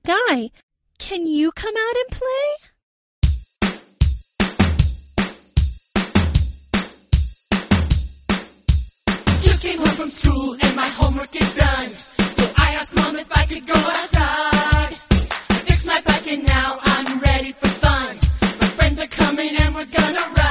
Guy, can you come out and play? Just came home from school and my homework is done. So I asked Mom if I could go outside. I fixed my bike and now I'm ready for fun. My friends are coming and we're gonna ride.